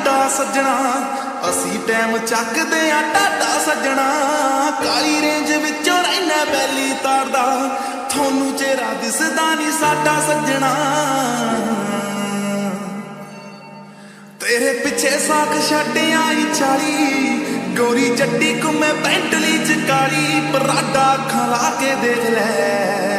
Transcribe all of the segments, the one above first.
ਸਾਡਾ ਸੱਜਣਾ, ਅਸੀਂ ਟਾਈਮ ਚੱਕਦੇ ਆ ਟਾਡਾ ਸੱਜਣਾ। ਕਾਲੀ ਰੇਂਜ ਵਿੱਚੋਂ ਰਹਿਣਾ ਬੈਲੀ ਤਾਰਦਾ, ਤੁਹਾਨੂੰ ਚਿਹਰਾ ਦਿਸਦਾ ਨਹੀਂ ਸਾਡਾ ਸੱਜਣਾ। ਤੇਰੇ ਪਿੱਛੇ ਸਾਖ ਛੱਡ ਆਈ 40, ਗੋਰੀ ਜੱਟੀ ਘੁੰਮੇ ਪੈਂਟਲੀ ਚ ਕਾਲੀ। ਪਰਾਡਾ ਅੱਖਾਂ ਲਾ ਕੇ ਦੇਖ ਲੈ,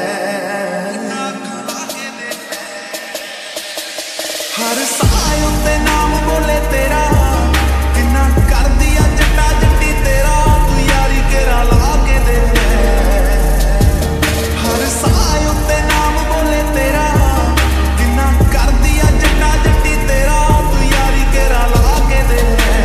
ਹਰ ਸਾਹ ਉੱਤੇ ਨਾਮ ਬੋਲੇ ਤੇਰਾ। ਕਿੰਨਾ ਕਰਦੀ ਆ ਜੱਟਾ ਜੱਟੀ ਤੇਰਾ, ਤੂੰ ਯਾਰੀ ਕਿਹੜਾ ਲਾ ਕੇ ਦੇਖ ਲੈ। ਹਰ ਸਾਹ ਉੱਤੇ ਨਾਮ ਬੋਲੇ ਤੇਰਾ, ਕਿੰਨਾ ਕਰਦੀ ਆ ਜੱਟਾ ਜੱਟੀ ਤੇਰਾ, ਤੂੰ ਯਾਰੀ ਕਿਹੜਾ ਲਾ ਕੇ ਦੇਖ ਲੈ।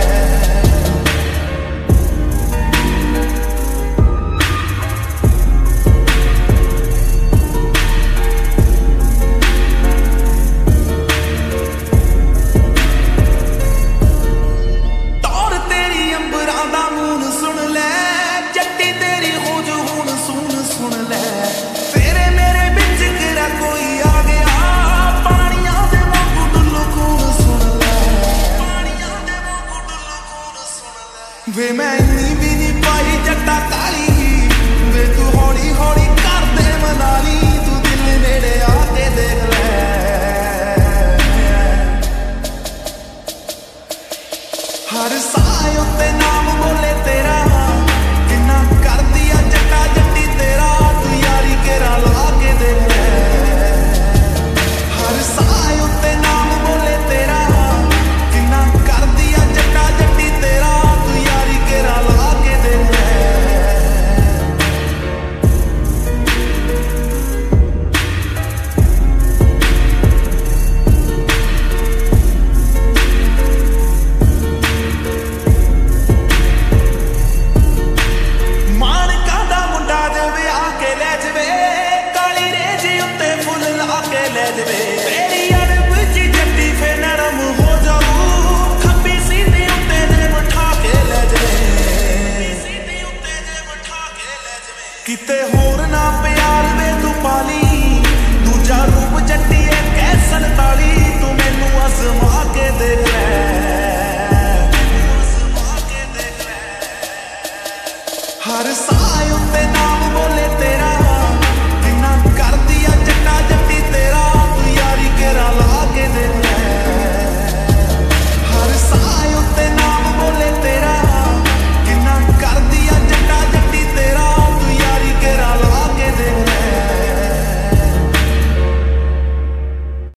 ਵੇ ਮੈਂ ਇੰਨੀ ਵੀ ਨਹੀਂ ਪਾਈ ਜੱਟਾ ਕਾਲੀ, ਵੇ ਤੂੰ ਹੌਲੀ ਹੌਲੀ ਕਰਦੇ ਮਨਾਲੀ। ਤੂੰ ਦਿਲ ਨੇੜੇ ਆ ਕੇ ਦੇਖ ਲੈ, ਹਰ ਸਾਹ ਉੱਤੇ ਨਾਮ ਬੋਲੇ ਤੇਰਾ।